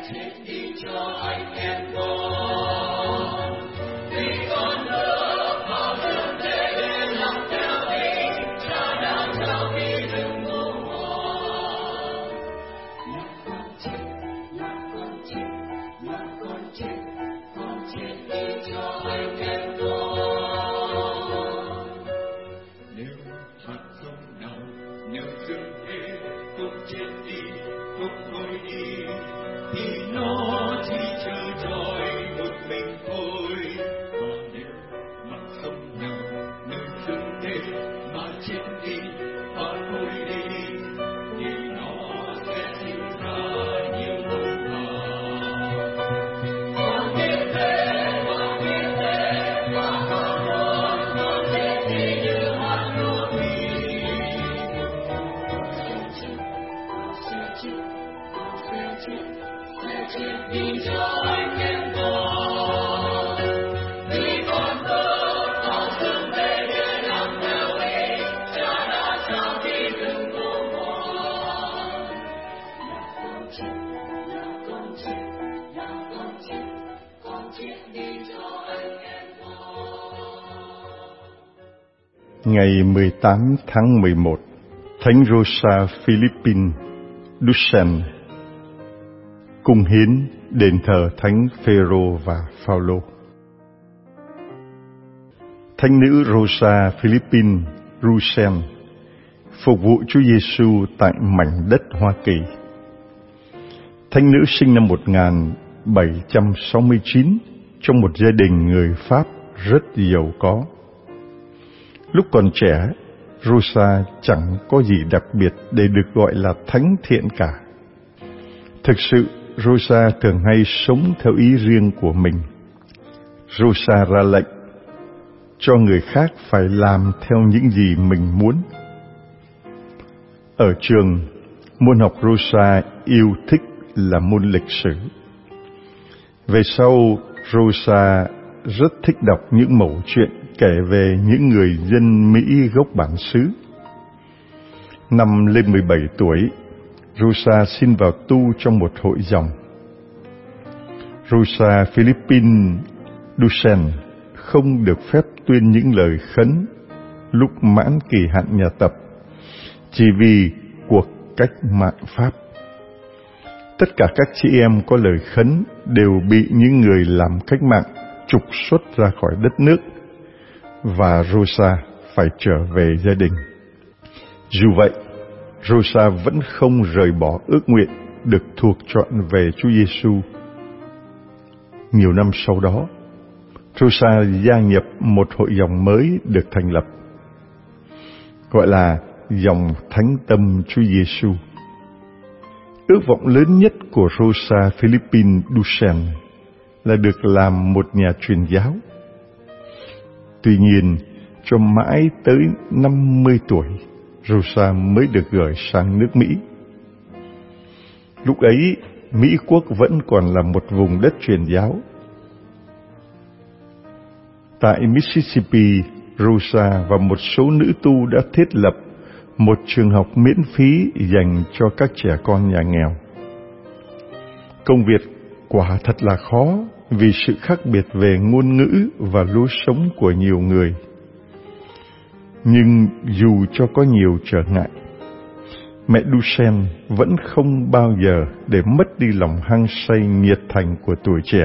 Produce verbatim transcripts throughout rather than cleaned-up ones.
chết đi cho anh em con. Vì con nước bao dương thế để làm theo ý, Cha đã trao đi đừng ngủ ngoan. Là con chết, là con chết, là con chết, con chết đi cho anh em con. Nếu hạt giống nào, nếu dương thế cũng chết đi, cũng thôi đi, thì nó chỉ chờ đợi một mình thôi. Và nếu mặt sông nào, nơi dương thế mà chết đi, và thôi đi, thì nó sẽ sinh ra nhiều hơn nào. Con biết thế, con biết thế, và con muốn con chết đi như hạt lúa mì. Con sẽ chết, con sẽ chết, con sẽ chết, sẽ chết đi cho anh em con. Vì con nước bao dương thế để làm theo ý, Cha đã trao đi đừng ngủ ngoan. Là con chết, là con chết, là con chết, con chết đi cho anh em con. Ngày mười tám tháng mười một, Thánh Rosa Philippine Duchesne cung hiến đền thờ Thánh Phêrô và Phaolô. Thánh nữ Rosa Philippine Duchesne phục vụ Chúa Giêsu tại mảnh đất Hoa Kỳ. Thánh nữ sinh năm một nghìn bảy trăm sáu mươi chín trong một gia đình người Pháp rất giàu có. Lúc còn trẻ, Rosa chẳng có gì đặc biệt để được gọi là thánh thiện cả. Thực sự, Rosa thường hay sống theo ý riêng của mình. Rosa ra lệnh cho người khác phải làm theo những gì mình muốn. Ở trường, môn học Rosa yêu thích là môn lịch sử. Về sau, Rosa rất thích đọc những mẩu chuyện kể về những người dân Mỹ gốc bản xứ. Năm lên mười bảy tuổi, Rosa xin vào tu trong một hội dòng. Rosa Philippine Duchesne không được phép tuyên những lời khấn lúc mãn kỳ hạn nhà tập, chỉ vì cuộc cách mạng Pháp. Tất cả các chị em có lời khấn đều bị những người làm cách mạng trục xuất ra khỏi đất nước, và Rosa phải trở về gia đình. Dù vậy, Rosa vẫn không rời bỏ ước nguyện được thuộc trọn về Chúa Giêsu. Nhiều năm sau đó, Rosa gia nhập một hội dòng mới được thành lập, gọi là dòng Thánh Tâm Chúa Giêsu. Ước vọng lớn nhất của Rosa Philippine Duchesne là được làm một nhà truyền giáo. Tuy nhiên, cho mãi tới năm mươi tuổi, Rosa mới được gửi sang nước Mỹ. Lúc ấy, Mỹ quốc vẫn còn là một vùng đất truyền giáo. Tại Mississippi, Rosa và một số nữ tu đã thiết lập một trường học miễn phí dành cho các trẻ con nhà nghèo. Công việc quả thật là khó vì sự khác biệt về ngôn ngữ và lối sống của nhiều người. Nhưng dù cho có nhiều trở ngại, mẹ Duchesne vẫn không bao giờ để mất đi lòng hăng say nhiệt thành của tuổi trẻ.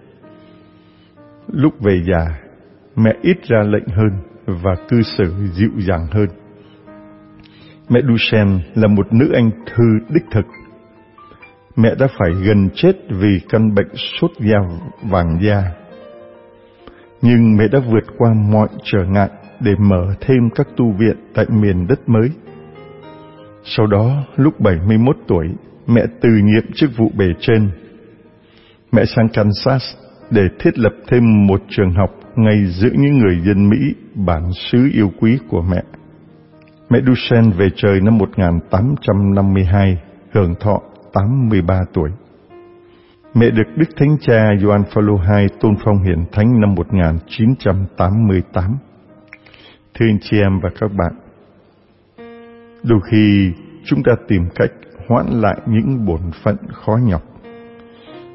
Lúc về già, mẹ ít ra lệnh hơn và cư xử dịu dàng hơn. Mẹ Duchesne là một nữ anh thư đích thực. Mẹ đã phải gần chết vì căn bệnh sốt da vàng da. Nhưng mẹ đã vượt qua mọi trở ngại để mở thêm các tu viện tại miền đất mới. Sau đó, lúc bảy mươi mốt tuổi, mẹ từ nhiệm chức vụ bề trên. Mẹ sang Kansas để thiết lập thêm một trường học ngay giữa những người dân Mỹ bản xứ yêu quý của mẹ. Mẹ Duchesne về trời năm một nghìn tám trăm năm mươi hai, hưởng thọ tám mươi ba tuổi. Mẹ được Đức Thánh Cha Gioan Phaolô đệ nhị tôn phong hiển thánh năm một nghìn chín trăm tám mươi tám. Thưa anh chị em và các bạn, đôi khi chúng ta tìm cách hoãn lại những bổn phận khó nhọc,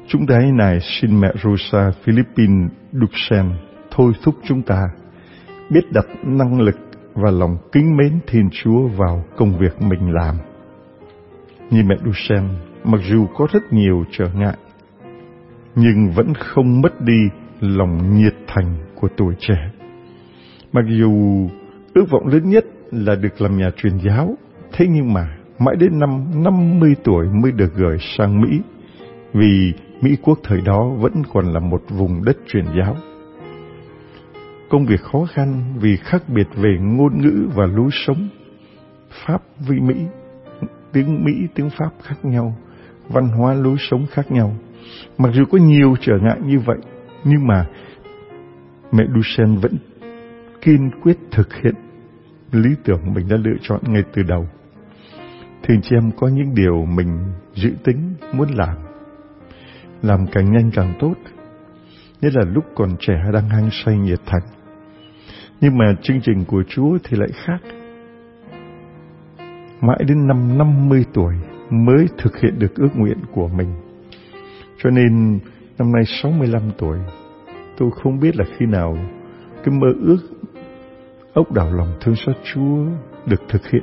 Chúng ta hãy này xin mẹ Rosa Philippine Duchesne thôi thúc chúng ta biết đặt năng lực và lòng kính mến Thiên Chúa vào công việc mình làm. Như mẹ Duchesne, mặc dù có rất nhiều trở ngại, nhưng vẫn không mất đi lòng nhiệt thành của tuổi trẻ. Mặc dù ước vọng lớn nhất là được làm nhà truyền giáo, thế nhưng mà mãi đến năm năm mươi tuổi mới được gửi sang Mỹ, vì Mỹ quốc thời đó vẫn còn là một vùng đất truyền giáo. Công việc khó khăn vì khác biệt về ngôn ngữ và lối sống. Pháp với Mỹ, tiếng Mỹ, tiếng Pháp khác nhau, văn hóa lối sống khác nhau. Mặc dù có nhiều trở ngại như vậy, nhưng mà mẹ Duchesne vẫn kiên quyết thực hiện lý tưởng mình đã lựa chọn ngay từ đầu. Thưa chị em, có những điều mình dự tính muốn làm, làm càng nhanh càng tốt, nhất là lúc còn trẻ đang hăng say nhiệt thành. Nhưng mà chương trình của Chúa thì lại khác. Mãi đến năm năm mươi tuổi mới thực hiện được ước nguyện của mình. Cho nên năm nay sáu mươi lăm tuổi, tôi không biết là khi nào cái mơ ước ốc đảo lòng thương xót Chúa được thực hiện,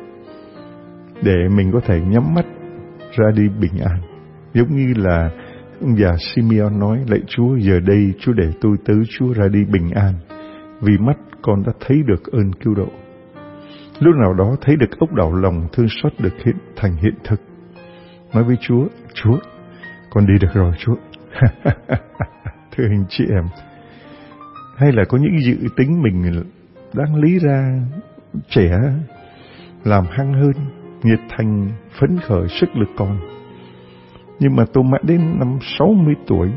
để mình có thể nhắm mắt ra đi bình an. Giống như là ông già Simeon nói: lạy Chúa, giờ đây Chúa để tôi tớ Chúa ra đi bình an, vì mắt con đã thấy được ơn cứu độ. Lúc nào đó thấy được ốc đảo lòng thương xót được hiện thành hiện thực, nói với Chúa: Chúa, con đi được rồi Chúa. Thưa anh chị em, hay là có những dự tính mình đáng lý ra trẻ, làm hăng hơn, nhiệt thành, phấn khởi, sức lực còn, nhưng mà tôi mãi đến năm sáu mươi tuổi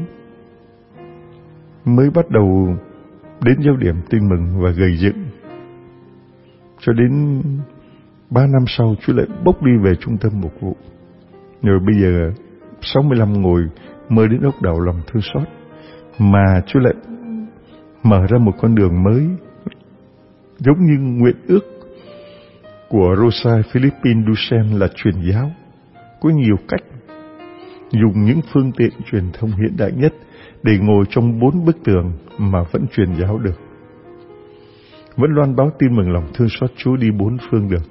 mới bắt đầu đến giao điểm tin mừng và gầy dựng. Cho đến ba năm sau, Chúa lại bốc đi về trung tâm mục vụ. Rồi bây giờ sáu mươi lăm ngồi mới đến ốc đảo lòng thương xót, mà Chúa lại mở ra một con đường mới, giống như nguyện ước của Rosa Philippine Duchesne là truyền giáo. Có nhiều cách, dùng những phương tiện truyền thông hiện đại nhất để ngồi trong bốn bức tường mà vẫn truyền giáo được, vẫn loan báo tin mừng lòng thương xót Chúa đi bốn phương được.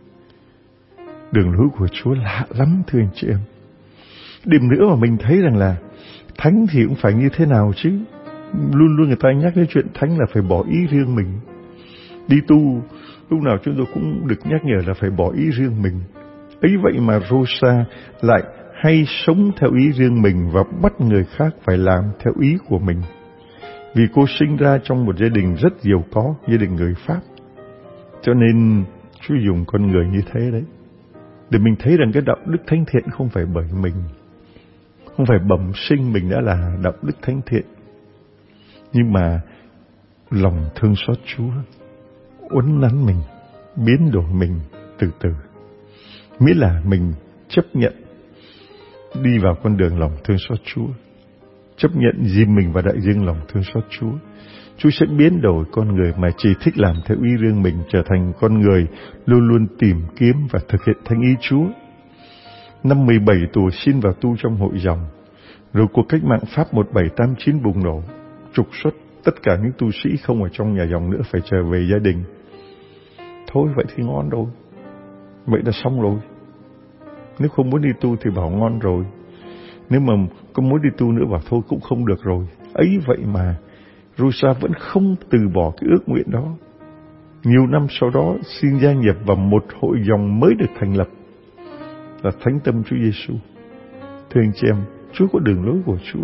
Đường lối của Chúa lạ lắm thưa anh chị em. Điểm nữa mà mình thấy rằng là thánh thì cũng phải như thế nào chứ. Luôn luôn người ta nhắc đến chuyện thánh là phải bỏ ý riêng mình. Đi tu, lúc nào chúng tôi cũng được nhắc nhở là phải bỏ ý riêng mình. Ấy vậy mà Rosa lại hay sống theo ý riêng mình và bắt người khác phải làm theo ý của mình. Vì cô sinh ra trong một gia đình rất giàu có, gia đình người Pháp. Cho nên Chúa dùng con người như thế đấy, để mình thấy rằng cái đạo đức thánh thiện không phải bởi mình, không phải bẩm sinh mình đã là đạo đức thánh thiện, nhưng mà lòng thương xót Chúa uốn nắn mình, biến đổi mình từ từ. Miễn là mình chấp nhận đi vào con đường lòng thương xót Chúa, chấp nhận dìm mình vào đại dương lòng thương xót Chúa, Chúa sẽ biến đổi con người mà chỉ thích làm theo ý riêng mình trở thành con người luôn luôn tìm kiếm và thực hiện thánh ý Chúa. Năm mười bảy tuổi xin vào tu trong hội dòng, rồi cuộc cách mạng Pháp một bảy tám chín bùng nổ, trục xuất tất cả những tu sĩ không ở trong nhà dòng nữa phải trở về gia đình. Thôi vậy thì ngon rồi, vậy là xong rồi. Nếu không muốn đi tu thì bảo ngon rồi, nếu mà không muốn đi tu nữa bảo thôi cũng không được rồi. Ấy vậy mà Rosa vẫn không từ bỏ cái ước nguyện đó. Nhiều năm sau đó xin gia nhập vào một hội dòng mới được thành lập là Thánh Tâm Chúa Giêsu. Thưa anh chị em, Chúa có đường lối của Chúa.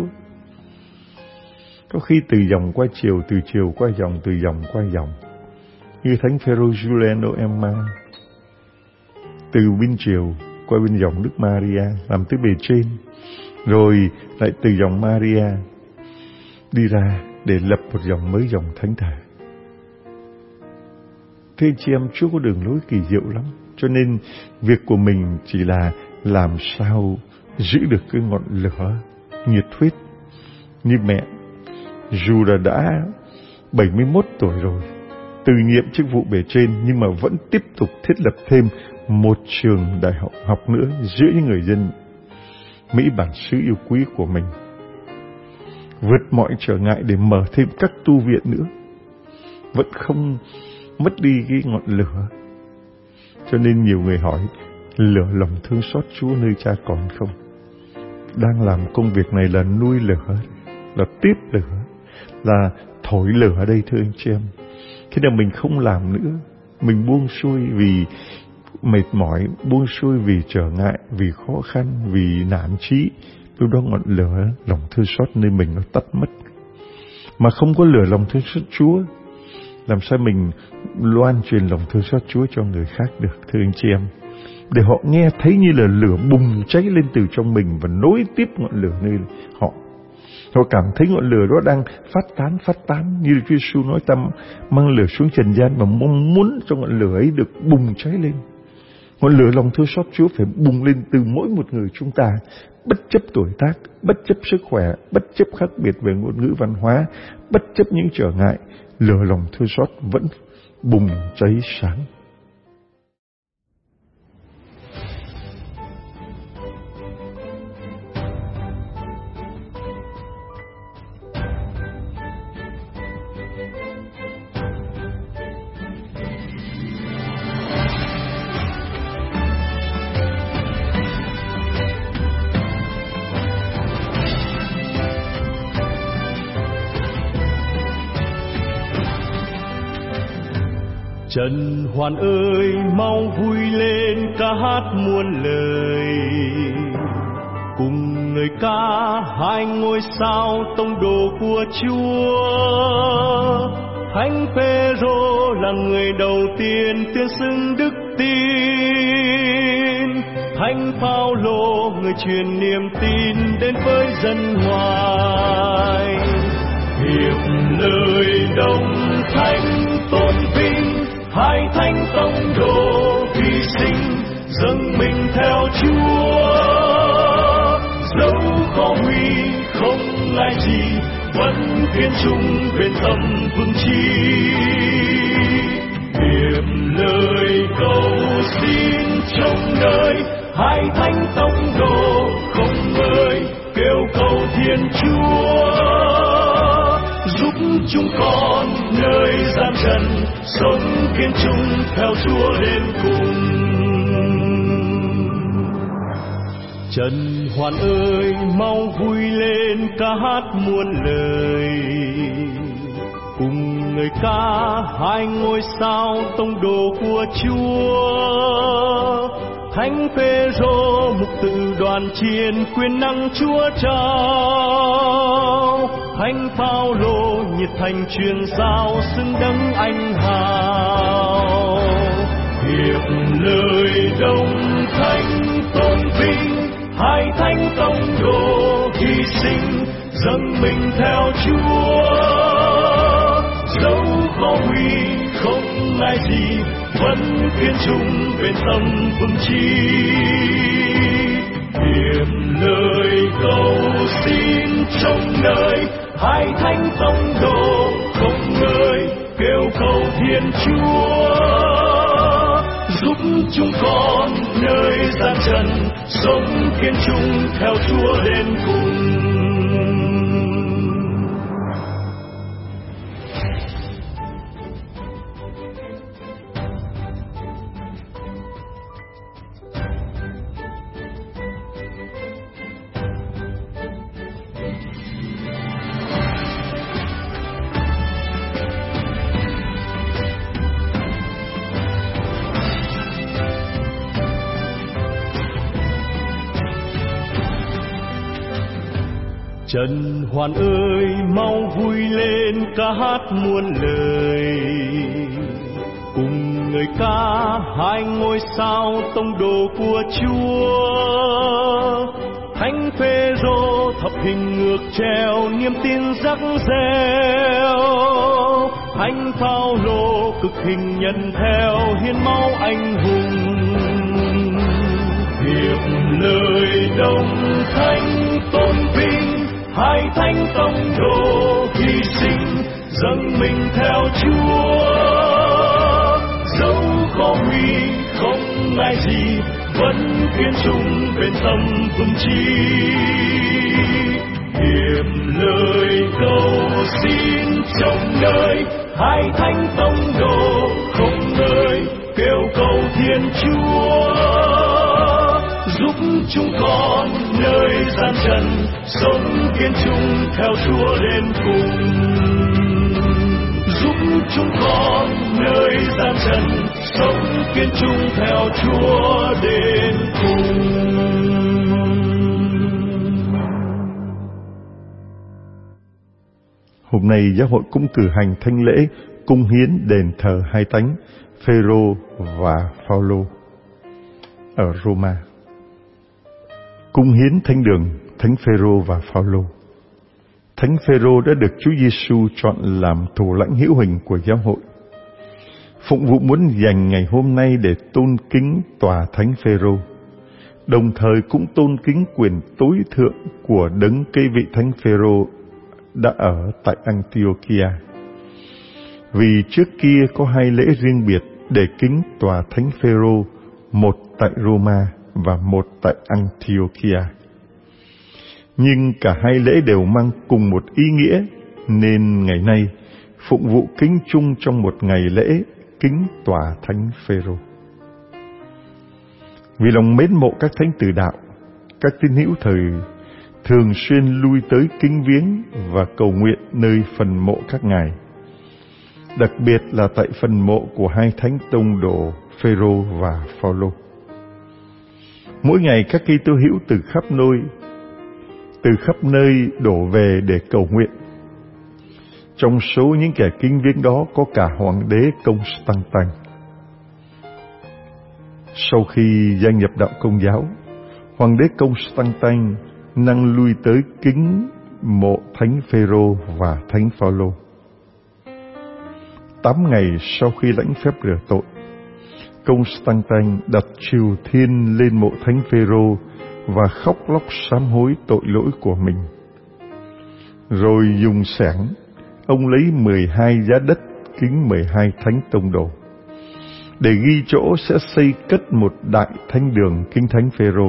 Có khi từ dòng qua chiều, từ chiều qua dòng, từ dòng qua dòng. Như Thánh Phêrô Giuliano Emma, từ bên chiều qua bên dòng Đức Maria làm tới bề trên, rồi lại từ dòng Maria đi ra để lập một dòng mới, dòng Thánh Thể. Thế chị em, Chúa có đường lối kỳ diệu lắm. Cho nên việc của mình chỉ là làm sao giữ được cái ngọn lửa nhiệt huyết. Như mẹ, dù là đã bảy mươi mốt tuổi rồi, từ nhiệm chức vụ bề trên, nhưng mà vẫn tiếp tục thiết lập thêm một trường đại học học nữa giữa những người dân Mỹ bản xứ yêu quý của mình. vượt mọi trở ngại để mở thêm các tu viện nữa, vẫn không mất đi cái ngọn lửa. Cho nên nhiều người hỏi, lửa lòng thương xót Chúa nơi cha còn không? Đang làm công việc này là nuôi lửa, là tiếp lửa, là thổi lửa ở đây thưa anh chị em. Khi nào mình không làm nữa, mình buông xuôi vì mệt mỏi, buông xuôi vì trở ngại, vì khó khăn, vì nản chí, lúc đó ngọn lửa lòng thương xót nơi mình nó tắt mất. Mà không có lửa lòng thương xót Chúa, làm sao mình loan truyền lòng thương xót Chúa cho người khác được thưa anh chị em? Để họ nghe thấy như là lửa bùng cháy lên từ trong mình và nối tiếp ngọn lửa nơi họ. Họ cảm thấy ngọn lửa đó đang phát tán, phát tán như Chúa Giêsu nói, ta mang lửa xuống trần gian và mong muốn cho ngọn lửa ấy được bùng cháy lên. Ngọn lửa lòng thương xót Chúa phải bùng lên từ mỗi một người chúng ta, bất chấp tuổi tác, bất chấp sức khỏe, bất chấp khác biệt về ngôn ngữ văn hóa, bất chấp những trở ngại, lửa lòng thương xót vẫn bùng cháy sáng. Trần Hoàn ơi, mau vui lên ca hát muôn lời, cùng người ca hai ngôi sao tông đồ của Chúa. Thánh Phêrô là người đầu tiên tuyên xưng đức tin, Thánh Phaolô người truyền niềm tin đến với dân ngoài. Hiệp lời đồng thánh tôn vinh, hai thánh tông đồ hy sinh dâng mình theo Chúa. Dẫu khó nguy không ngại gì, vẫn kiên trung bên tâm vững chí. Hiệp lời cầu xin trong đời, hai thánh tông đồ không ngơi kêu cầu Thiên Chúa. Giúp chúng con nơi gian trần sống kiên trung theo Chúa đến cùng. Trần Hoàn ơi, mau vui lên ca hát muôn lời, cùng người ca hai ngôi sao tông đồ của Chúa. Thánh Phêrô mục tự đoàn chiến quyền năng Chúa trao, Thánh Phaolô nhiệt thành truyền giáo xứng đấng anh hào. Hiệp lời đồng thánh tôn vinh, hai thánh tông đồ hy sinh dâng mình theo Chúa. Dẫu khó nguy không ngại gì, vẫn kiên trung bên tâm vững chí. Hiệp lời cầu xin trong đời, hai thánh tông đồ không ngơi kêu cầu Thiên Chúa. Giúp chúng con nơi gian trần sống kiên trung theo Chúa đến cùng. Trần Hoàn ơi, mau vui lên ca hát muôn lời, cùng người ca hai ngôi sao tông đồ của Chúa. Thánh Phêrô thập hình ngược treo niềm tin rắc reo, Thánh Phaolô cực hình nhận theo hiến máu anh hùng. Hiệp lời đồng thánh tôn vinh, hai thánh tông đồ hy sinh dâng mình theo Chúa. Dẫu khó nguy không ngại gì, vẫn kiên trung bên tâm vững chí. Hiệp lời trần, sống kiên trung theo Chúa đến cùng. Giúp chúng con nơi gian trần, sống kiên trung theo Chúa đến cùng. Hôm nay giáo hội cũng cử hành thánh lễ cung hiến đền thờ hai thánh Phêrô và Phaolô ở Roma. Cung hiến thánh đường thánh Phêrô và Phaolô. Thánh Phêrô đã được Chúa Giêsu chọn làm thủ lãnh hữu hình của giáo hội. Phụng vụ muốn dành ngày hôm nay để tôn kính tòa thánh Phêrô, đồng thời cũng tôn kính quyền tối thượng của đấng kế vị thánh Phêrô đã ở tại Antiochia. Vì trước kia có hai lễ riêng biệt để kính tòa thánh Phêrô, một tại Roma và một tại Antiochia. Nhưng cả hai lễ đều mang cùng một ý nghĩa, nên ngày nay phụng vụ kính chung trong một ngày lễ kính tòa thánh Phêrô. Vì lòng mến mộ các thánh tử đạo, các tín hữu thời thường xuyên lui tới kính viếng và cầu nguyện nơi phần mộ các ngài, đặc biệt là tại phần mộ của hai thánh tông đồ Phêrô và Phaolô. Mỗi ngày các Kitô hữu từ khắp nơi từ khắp nơi đổ về để cầu nguyện. Trong số những kẻ kính viếng đó có cả hoàng đế Constantine. Sau khi gia nhập đạo Công giáo, hoàng đế Constantine năng lui tới kính mộ thánh Phêrô và thánh Phaolô. Tám ngày sau khi lãnh phép rửa tội, Constantine đặt triều thiên lên mộ thánh Phêrô và khóc lóc sám hối tội lỗi của mình. Rồi dùng xẻng, ông lấy mười hai giá đất kính mười hai thánh tông đồ, để ghi chỗ sẽ xây cất một đại thánh đường kính thánh Phêrô.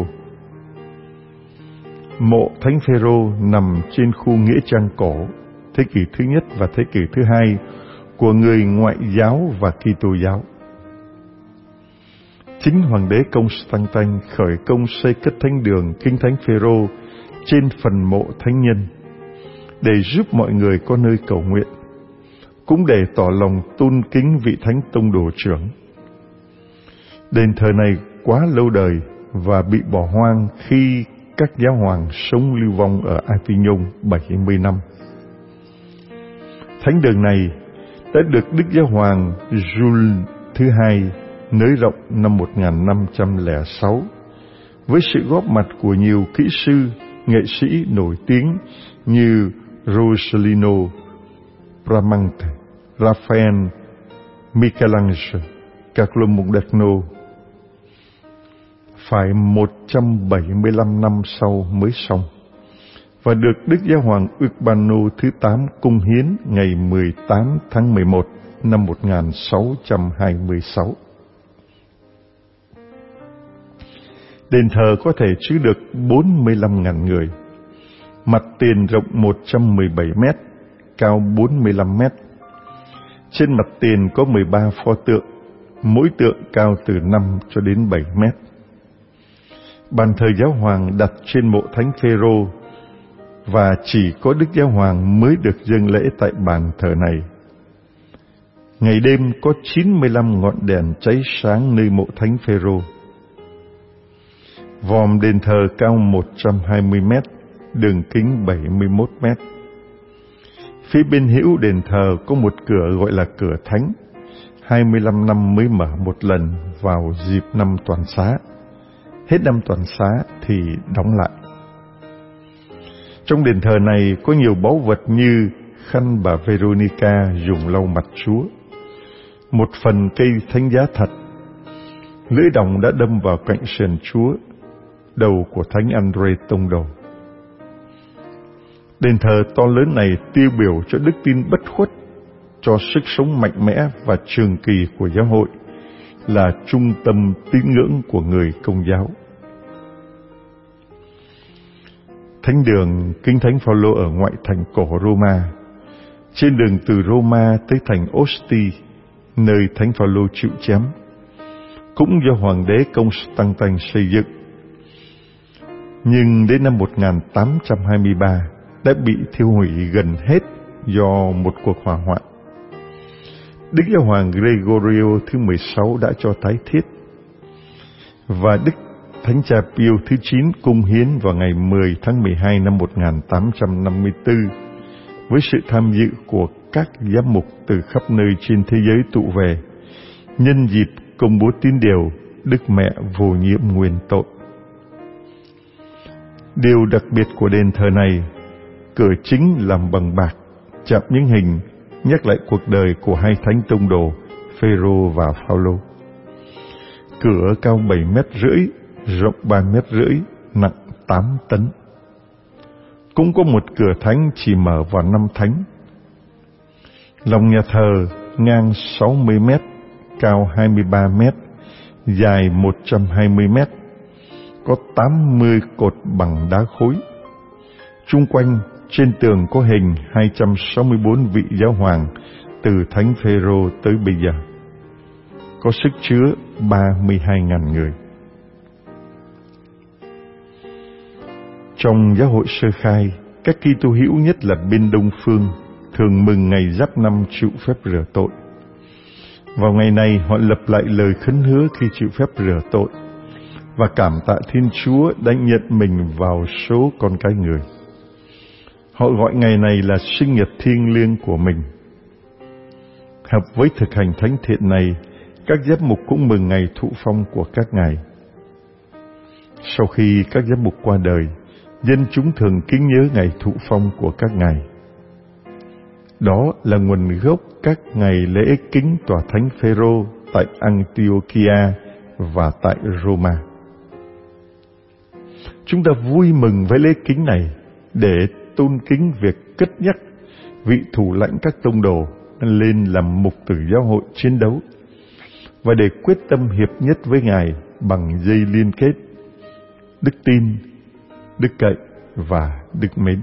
Mộ thánh Phêrô nằm trên khu nghĩa trang cổ thế kỷ thứ nhất và thế kỷ thứ hai của người Ngoại giáo và Kitô giáo. Chính hoàng đế Constantine khởi công xây cất thánh đường kính thánh Phêrô trên phần mộ thánh nhân, để giúp mọi người có nơi cầu nguyện, cũng để tỏ lòng tôn kính vị thánh tông đồ trưởng. Đền thờ này quá lâu đời và bị bỏ hoang khi các giáo hoàng sống lưu vong ở Avignon bảy mươi năm. Thánh đường này đã được Đức Giáo hoàng Jules thứ hai nới rộng năm một nghìn năm trăm lẻ sáu với sự góp mặt của nhiều kỹ sư, nghệ sĩ nổi tiếng như Rossellino, Bramante, Raphael, Michelangelo, Carlo Mondadno. Phải một trăm bảy mươi lăm năm sau mới xong, và được Đức Giáo hoàng Urbano thứ tám cung hiến ngày mười tám tháng mười một năm một nghìn sáu trăm hai mươi sáu. Đền thờ có thể chứa được bốn mươi lăm nghìn người. Mặt tiền rộng một trăm mười bảy mét, cao bốn mươi lăm mét. Trên mặt tiền có mười ba pho tượng, mỗi tượng cao từ năm cho đến bảy mét. Bàn thờ giáo hoàng đặt trên mộ thánh Phêrô, và chỉ có Đức Giáo hoàng mới được dâng lễ tại bàn thờ này. Ngày đêm có chín mươi lăm ngọn đèn cháy sáng nơi mộ thánh Phêrô. Vòm đền thờ cao một trăm hai mươi mét, đường kính bảy mươi mốt mét. Phía bên hữu đền thờ có một cửa gọi là cửa thánh, hai mươi lăm năm mới mở một lần vào dịp năm toàn xá. Hết năm toàn xá thì đóng lại. Trong đền thờ này có nhiều báu vật như khăn bà Veronica dùng lau mặt Chúa, một phần cây thánh giá thật, lưỡi đồng đã đâm vào cạnh sườn Chúa, đầu của thánh Andre tông đồ. Đền thờ to lớn này tiêu biểu cho đức tin bất khuất, cho sức sống mạnh mẽ và trường kỳ của giáo hội, là trung tâm tín ngưỡng của người Công giáo. Thánh đường kính thánh Phaolô ở ngoại thành cổ Roma, trên đường từ Roma tới thành Osti, nơi thánh Phaolô chịu chém, cũng do hoàng đế Constantine xây dựng. nhưng đến năm một nghìn tám trăm hai mươi ba đã bị thiêu hủy gần hết do một cuộc hỏa hoạn. Đức Giáo hoàng Gregorio thứ mười sáu đã cho tái thiết, và Đức Thánh cha Pio thứ chín cung hiến vào ngày mười tháng mười hai năm một nghìn tám trăm năm mươi tư với sự tham dự của các giám mục từ khắp nơi trên thế giới tụ về, nhân dịp công bố tín điều Đức Mẹ vô nhiễm nguyên tội. Điều đặc biệt của đền thờ này, cửa chính làm bằng bạc, chạm những hình nhắc lại cuộc đời của hai thánh tông đồ Phêrô và Phaolô. Cửa cao bảy mét rưỡi, rộng ba mét rưỡi, nặng tám tấn. Cũng có một cửa thánh chỉ mở vào năm thánh. Lòng nhà thờ ngang sáu mươi mét, cao hai mươi ba mét, dài một trăm hai mươi mét, có tám mươi cột bằng đá khối. Chung quanh trên tường có hình hai trăm sáu mươi bốn vị giáo hoàng từ Thánh Phêrô tới bây giờ, có sức chứa ba mươi hai nghìn người. Trong giáo hội sơ khai, các Kitô hữu nhất là bên Đông phương thường mừng ngày Giáp Năm chịu phép rửa tội. Vào ngày này, họ lập lại lời khấn hứa khi chịu phép rửa tội và cảm tạ Thiên Chúa đã nhận mình vào số con cái người. Họ gọi ngày này là sinh nhật thiêng liêng của mình. Hợp với thực hành thánh thiện này, các giám mục cũng mừng ngày thụ phong của các ngài. Sau khi các giám mục qua đời, dân chúng thường kính nhớ ngày thụ phong của các ngài. Đó là nguồn gốc các ngày lễ kính tòa thánh Phêrô tại Antiochia và tại Roma. Chúng ta vui mừng với lễ kính này để tôn kính việc cất nhắc vị thủ lãnh các tông đồ lên làm mục tử giáo hội chiến đấu, và để quyết tâm hiệp nhất với Ngài bằng dây liên kết đức tin, đức cậy và đức mến.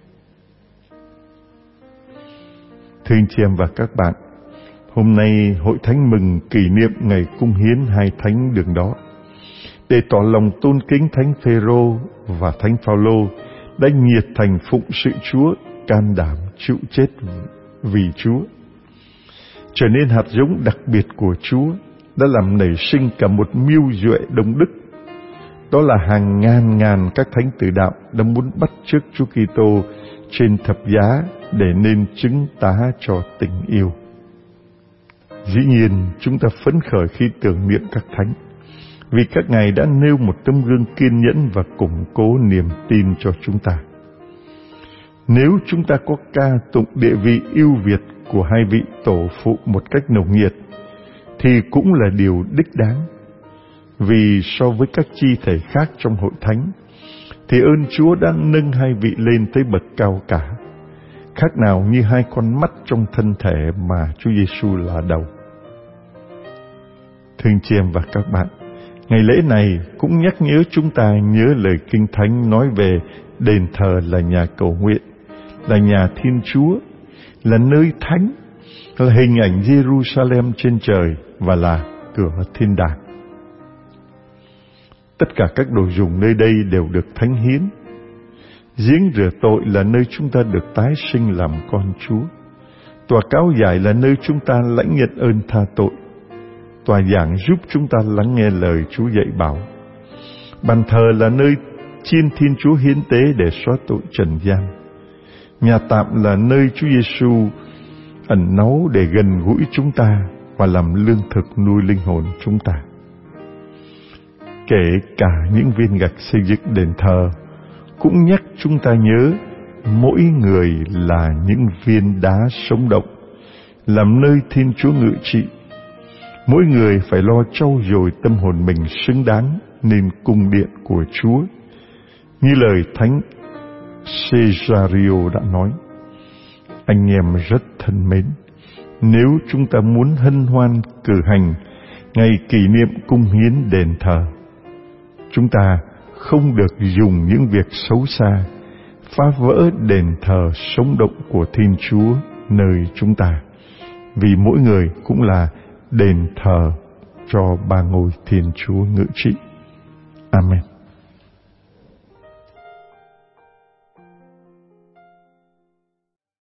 Thưa anh chị em và các bạn, hôm nay Hội Thánh mừng kỷ niệm ngày cung hiến hai thánh đường đó, để tỏ lòng tôn kính Thánh Phêrô và Thánh Phaolô đã nhiệt thành phụng sự Chúa, can đảm chịu chết vì Chúa, trở nên hạt giống đặc biệt của Chúa, đã làm nảy sinh cả một mưu duệ đông đức. Đó là hàng ngàn ngàn các thánh tử đạo đã muốn bắt chước Chúa Kitô trên thập giá để nên chứng tá cho tình yêu. Dĩ nhiên, chúng ta phấn khởi khi tưởng niệm các thánh, vì các ngài đã nêu một tấm gương kiên nhẫn và củng cố niềm tin cho chúng ta. Nếu chúng ta có ca tụng địa vị ưu việt của hai vị tổ phụ một cách nồng nhiệt, thì cũng là điều đích đáng. Vì so với các chi thể khác trong hội thánh, thì ơn Chúa đã nâng hai vị lên tới bậc cao cả, khác nào như hai con mắt trong thân thể mà Chúa Giêsu là đầu. Thưa anh chị em và các bạn, ngày lễ này cũng nhắc nhớ chúng ta nhớ lời Kinh Thánh nói về đền thờ là nhà cầu nguyện, là nhà Thiên Chúa, là nơi thánh, là hình ảnh Jerusalem trên trời và là cửa thiên đàng. Tất cả các đồ dùng nơi đây đều được thánh hiến. Giếng rửa tội là nơi chúng ta được tái sinh làm con Chúa. Tòa cáo giải là nơi chúng ta lãnh nhận ơn tha tội. Tòa giảng giúp chúng ta lắng nghe lời Chúa dạy bảo. Bàn thờ là nơi chiên Thiên Chúa hiến tế để xóa tội trần gian. Nhà tạm là nơi Chúa Giêsu ẩn náu để gần gũi chúng ta và làm lương thực nuôi linh hồn chúng ta. Kể cả những viên gạch xây dựng đền thờ cũng nhắc chúng ta nhớ mỗi người là những viên đá sống động, làm nơi Thiên Chúa ngự trị. Mỗi người phải lo trau dồi tâm hồn mình xứng đáng nên cung điện của Chúa. Như lời Thánh Cesario đã nói: anh em rất thân mến, nếu chúng ta muốn hân hoan cử hành ngày kỷ niệm cung hiến đền thờ, chúng ta không được dùng những việc xấu xa phá vỡ đền thờ sống động của Thiên Chúa nơi chúng ta, vì mỗi người cũng là đền thờ cho ba ngôi Thiên Chúa ngự trị. Amen.